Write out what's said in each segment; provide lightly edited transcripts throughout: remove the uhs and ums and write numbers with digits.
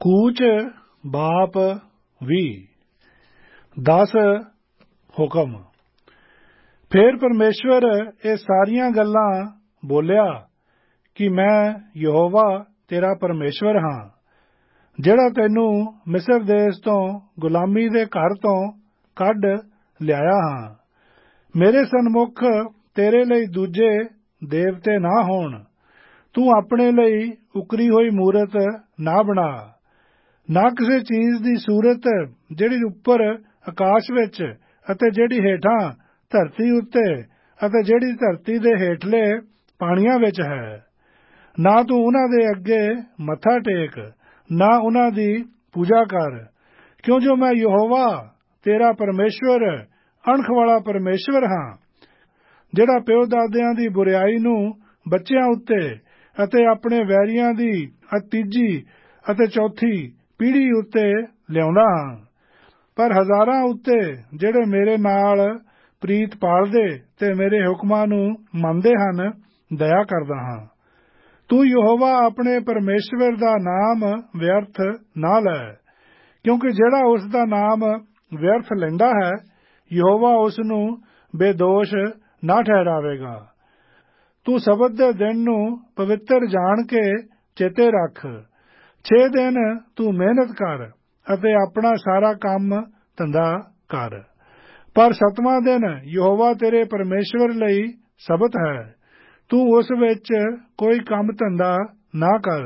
ਕੂਚ ਬਾਪ ਵੀ 10 ਹੁਕਮ। ਫਿਰ ਪਰਮੇਸ਼ਵਰ ਇਹ ਸਾਰੀਆਂ ਗੱਲਾਂ ਬੋਲਿਆ ਕਿ ਮੈਂ ਯਹੋਵਾ ਤੇਰਾ ਪਰਮੇਸ਼ਵਰ ਹਾਂ, ਜਿਹੜਾ ਤੈਨੂੰ ਮਿਸਰ ਦੇਸ਼ ਤੋਂ ਗੁਲਾਮੀ ਦੇ ਘਰ ਤੋਂ ਕੱਢ ਲਿਆਇਆ ਹਾਂ। ਮੇਰੇ ਸਨਮੁਖ ਤੇਰੇ ਲਈ ਦੂਜੇ ਦੇਵਤੇ ਨਾ ਹੋਣ। ਤੂੰ ਆਪਣੇ ਲਈ ਉਕਰੀ ਹੋਈ ਮੂਰਤ ਨਾ ਬਣਾ, ਨਾ ਕਿਸੇ ਚੀਜ਼ ਦੀ ਸੂਰਤ ਜਿਹੜੀ ਉੱਪਰ ਆਕਾਸ਼ ਵਿੱਚ ਅਤੇ ਜਿਹੜੀ ਹੇਠਾਂ ਧਰਤੀ ਉੱਤੇ ਅਤੇ ਜਿਹੜੀ ਧਰਤੀ ਦੇ ਹੇਠਲੇ ਪਾਣੀਆਂ ਵਿੱਚ ਹੈ। ਨਾ ਤੂੰ ਉਹਨਾਂ ਦੇ ਅੱਗੇ ਮੱਥਾ ਟੇਕ, ਨਾ ਉਹਨਾਂ ਦੀ ਪੂਜਾ ਕਰ, ਕਿਉਂ ਜੋ ਮੈਂ ਯਹੋਵਾ ਤੇਰਾ ਪਰਮੇਸ਼ਵਰ ਅਣਖ ਵਾਲਾ ਪਰਮੇਸ਼ਵਰ ਹਾਂ, ਜਿਹੜਾ ਪਿਓ ਦਾਦਿਆਂ ਦੀ ਬੁਰਿਆਈ ਨੂੰ ਬੱਚਿਆਂ ਉੱਤੇ ਅਤੇ ਆਪਣੇ ਵੈਰੀਆਂ ਦੀ ਤੀਜੀ ਅਤੇ ਚੌਥੀ ਪੀੜ੍ਹੀ ਉੱਤੇ ਲਿਆਉਂਦਾ ਹਾਂ, ਪਰ ਹਜ਼ਾਰਾਂ ਉੱਤੇ ਜਿਹੜੇ ਮੇਰੇ ਨਾਲ ਪ੍ਰੀਤ ਪਾਲਦੇ ਤੇ ਮੇਰੇ ਹੁਕਮਾਂ ਨੂੰ ਮੰਨਦੇ ਹਨ ਦਇਆ ਕਰਦਾ ਹਾਂ। ਤੂੰ ਯਹੋਵਾ ਆਪਣੇ ਪਰਮੇਸ਼ਵਰ ਦਾ ਨਾਮ ਵਿਅਰਥ ਨਾ ਲੈ, ਕਿਉਂਕਿ ਜਿਹੜਾ ਉਸ ਦਾ ਨਾਮ ਵਿਅਰਥ ਲੈਂਦਾ ਹੈ, ਯਹੋਵਾ ਉਸ ਨੂੰ ਬੇਦੋਸ਼ ਨਾ ਠਹਿਰਾਵੇਗਾ। ਤੂੰ ਸਬਤ ਦੇ ਦਿਨ ਨੂੰ ਪਵਿੱਤਰ ਜਾਣ ਕੇ ਚੇਤੇ ਰੱਖ। 6 ਦਿਨ ਤੂੰ ਮਿਹਨਤ ਕਰ ਅਤੇ ਆਪਣਾ ਸਾਰਾ ਕੰਮ ਧੰਦਾ ਕਰ, ਪਰ 7ਵਾਂ ਦਿਨ ਯਹੋਵਾ ਤੇਰੇ ਪਰਮੇਸ਼ਵਰ ਲਈ ਸਬਤ ਹੈ। ਤੂੰ ਉਸ ਵਿੱਚ ਕੋਈ ਕੰਮ ਧੰਦਾ ਨਾ ਕਰ।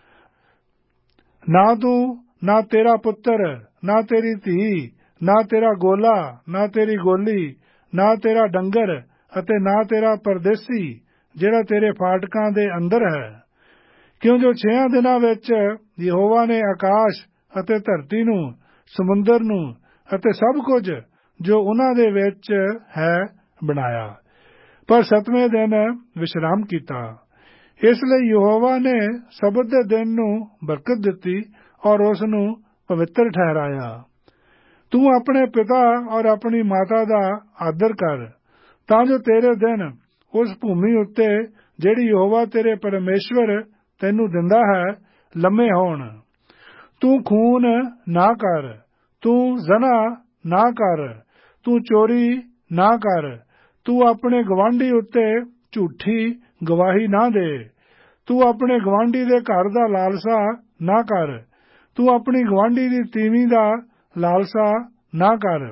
ਨਾ ਤੂੰ, ਨਾ ਤੇਰਾ ਪੁੱਤਰ, ਨਾ ਤੇਰੀ ਧੀ, ਨਾ ਤੇਰਾ ਗੋਲਾ, ਨਾ ਤੇਰੀ ਗੋਲੀ, ਨਾ ਤੇਰਾ ਡੰਗਰ ਅਤੇ ਨਾ ਤੇਰਾ ਪਰਦੇਸੀ ਜਿਹੜਾ ਤੇਰੇ ਫਾਟਕਾਂ ਦੇ ਅੰਦਰ ਹੈ, ਕਿਉਂ ਜੋ 6 ਦਿਨਾਂ ਵਿੱਚ ਯਹੋਵਾ ਨੇ ਆਕਾਸ਼ ਅਤੇ ਧਰਤੀ ਨੂੰ, ਸਮੁੰਦਰ ਨੂੰ ਅਤੇ ਸਭ ਕੁਝ ਜੋ ਉਹਨਾਂ ਦੇ ਵਿੱਚ ਹੈ ਬਣਾਇਆ, ਪਰ 7ਵੇਂ ਦਿਨ ਵਿਸ਼ਰਾਮ ਕੀਤਾ। ਇਸ ਲਈ ਯਹੋਵਾ ਨੇ ਸਬਤ ਦੇ ਦਿਨ ਨੂੰ ਬਰਕਤ ਦਿੱਤੀ ਔਰ ਉਸ ਨੂੰ ਪਵਿੱਤਰ ਠਹਿਰਾਇਆ। ਤੂੰ ਆਪਣੇ ਪਿਤਾ ਔਰ ਆਪਣੀ ਮਾਤਾ ਦਾ ਆਦਰ ਕਰ, ਤਾਂ ਜੋ ਤੇਰੇ ਦਿਨ ਉਸ ਭੂਮੀ ਉੱਤੇ ਜਿਹੜੀ ਯਹੋਵਾ ਤੇਰੇ ਪਰਮੇਸ਼ਵਰ ਤੈਨੂੰ ਦਿੰਦਾ ਹੈ ਲੰਮੇ ਹੋਣ। ਤੂੰ ਖੂਨ ਨਾ ਕਰ, ਤੂੰ ਜ਼ਨਾ ਨਾ ਕਰ, ਤੂੰ ਚੋਰੀ ਨਾ ਕਰ, ਤੂੰ ਆਪਣੇ ਗਵਾਂਢੀ ਉੱਤੇ ਝੂਠੀ ਗਵਾਹੀ ਨਾ ਦੇ, ਤੂੰ ਆਪਣੇ ਗਵਾਂਢੀ ਦੇ ਘਰ ਦਾ ਲਾਲਸਾ ਨਾ ਕਰ, ਤੂੰ ਆਪਣੀ ਗਵਾਂਢੀ ਦੀ ਤੀਵੀਂ ਦਾ ਲਾਲਸਾ ਨਾ ਕਰ।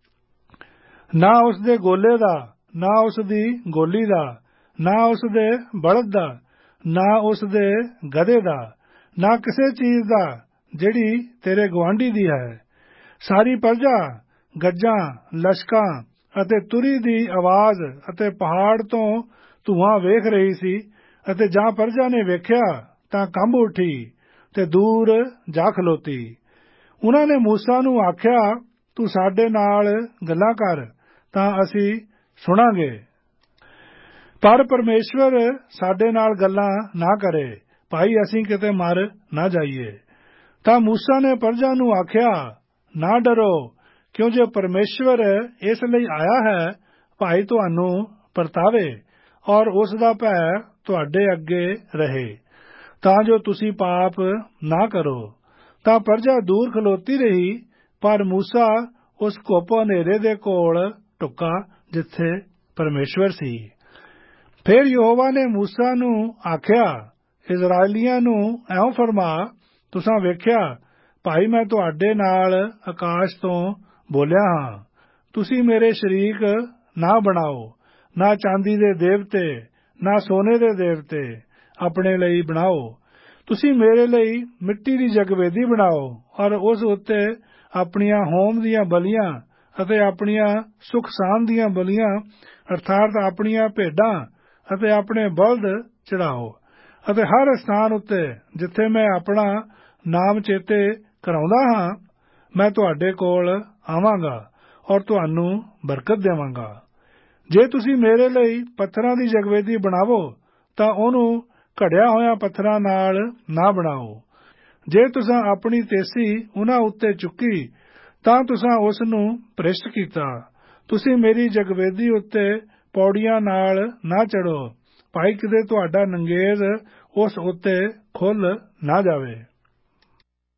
ਨਾ ਉਸ ਦੇ ਗੋਲੇ ਦਾ, ਨਾ ਉਸ ਦੀ ਗੋਲੀ ਦਾ, ਨਾ ਉਸ ਦੇ ਬਲਦ ਦਾ, ਨਾ ਉਸ ਦੇ ਗਧੇ ਦਾ, ਨਾ ਕਿਸੇ ਚੀਜ਼ ਦਾ ਜਿਹੜੀ ਤੇਰੇ ਗੁਆਂਢੀ ਦੀ ਹੈ। ਸਾਰੀ ਪ੍ਰਜਾ ਗੱਜਾਂ, ਲਸ਼ਕਾਂ ਅਤੇ ਤੁਰੀ ਦੀ ਆਵਾਜ਼ ਅਤੇ ਪਹਾੜ ਤੋਂ ਧੂਆਂ ਵੇਖ ਰਹੀ ਸੀ, ਅਤੇ ਜਾਂ ਪ੍ਰਜਾ ਨੇ ਵੇਖਿਆ ਤਾਂ ਕੰਬ ਉੱਠੀ ਤੇ ਦੂਰ ਜਾ ਖਲੋਤੀ। ਉਹਨਾਂ ਨੇ ਮੂਸਾ ਨੂੰ ਆਖਿਆ, ਤੂੰ ਸਾਡੇ ਨਾਲ ਗੱਲਾਂ ਕਰ ਤਾਂ ਅਸੀਂ ਸੁਣਾਂਗੇ, ਪਰ ਪਰਮੇਸ਼ਵਰ ਸਾਡੇ ਨਾਲ ਗੱਲਾਂ ਨਾ ਕਰੇ, ਭਾਈ ਅਸੀਂ ਕਿਤੇ ਮਰ ਨਾ ਜਾਈਏ। ਤਾਂ ਮੂਸਾ ਨੇ ਪ੍ਰਜਾ ਨੂੰ ਆਖਿਆ, ਨਾ ਡਰੋ, ਕਿਉਂ ਜੋ ਪਰਮੇਸ਼ਵਰ ਇਸ ਲਈ ਆਇਆ ਹੈ, ਭਾਈ ਤੁਹਾਨੂੰ ਪਰਤਾਵੇ ਔਰ ਉਸ ਦਾ ਭੈ ਤੁਹਾਡੇ ਅੱਗੇ ਰਹੇ, ਤਾਂ ਜੋ ਤੁਸੀਂ ਪਾਪ ਨਾ ਕਰੋ। ਤਾਂ ਪ੍ਰਜਾ ਦੂਰ ਖਲੋਤੀ ਰਹੀ, ਪਰ ਮੂਸਾ ਉਸ ਘੁੱਪ ਹਨੇਰੇ ਦੇ ਕੋਲ ਢੁੱਕਾ ਜਿੱਥੇ ਪਰਮੇਸ਼ਵਰ ਸੀ। ਫਿਰ ਯਹੋਵਾ ਨੇ ਮੂਸਾ ਨੂੰ ਆਖਿਆ, ਇਜ਼ਰਾਇਲੀਆਂ ਨੂੰ ਇਉਂ ਫਰਮਾ, ਤੁਸਾਂ ਵੇਖਿਆ ਭਾਈ ਮੈਂ ਤੁਹਾਡੇ ਨਾਲ ਆਕਾਸ਼ ਤੋਂ ਬੋਲਿਆ ਹਾਂ। ਤੁਸੀਂ ਮੇਰੇ ਸ਼ਰੀਕ ਨਾ ਬਣਾਓ, ਨਾ ਚਾਂਦੀ ਦੇ ਦੇਵਤੇ, ਨਾ ਸੋਨੇ ਦੇ ਦੇਵਤੇ ਆਪਣੇ ਲਈ ਬਣਾਓ। ਤੁਸੀਂ ਮੇਰੇ ਲਈ ਮਿੱਟੀ ਦੀ ਜਗਵੇਦੀ ਬਣਾਓ ਔਰ ਉਸ ਉੱਤੇ ਆਪਣੀਆਂ ਹੋਮ ਦੀਆਂ ਬਲੀਆਂ ਅਤੇ ਆਪਣੀਆਂ ਸੁਖ ਸਾਂਦ ਦੀਆਂ ਬਲੀਆਂ ਅਰਥਾਤ ਆਪਣੀਆਂ ਭੇਡਾਂ ਅਤੇ ਆਪਣੇ ਬਲਦ ਚੜਾਓ, ਅਤੇ ਹਰ ਸਥਾਨ ਉੱਤੇ ਜਿੱਥੇ ਮੈਂ ਆਪਣਾ ਨਾਮ ਚੇਤੇ ਕਰਾਉਂਦਾ ਹਾਂ, ਮੈਂ ਤੁਹਾਡੇ ਕੋਲ ਆਵਾਂਗਾ ਔਰ ਤੁਹਾਨੂੰ ਬਰਕਤ ਦੇਵਾਂਗਾ। ਜੇ ਤੁਸੀਂ ਮੇਰੇ ਲਈ ਪੱਥਰਾਂ ਦੀ ਜਗਵੇਦੀ ਬਣਾਵੋ ਤਾਂ ਉਹਨੂੰ ਘੜਿਆ ਹੋਇਆ ਪੱਥਰਾਂ ਨਾਲ ਨਾ ਬਣਾਓ। ਜੇ ਤੁਸਾਂ ਆਪਣੀ ਤੇਸੀ ਉਹਨਾਂ ਉੱਤੇ ਚੁੱਕੀ ਤਾਂ ਤੁਸਾਂ ਉਸ ਨੂੰ ਭ੍ਰਿਸ਼ਟ ਕੀਤਾ। ਤੁਸੀਂ ਮੇਰੀ ਜਗਵੇਦੀ ਉੱਤੇ ਪੌੜੀਆਂ ਨਾਲ ਨਾ ਚੜ੍ਹੋ, ਭਾਈ ਕਿਤੇ ਤੁਹਾਡਾ ਨੰਗੇਜ਼ ਉਸ ਉੱਤੇ ਖੁੱਲ ਨਾ ਜਾਵੇ।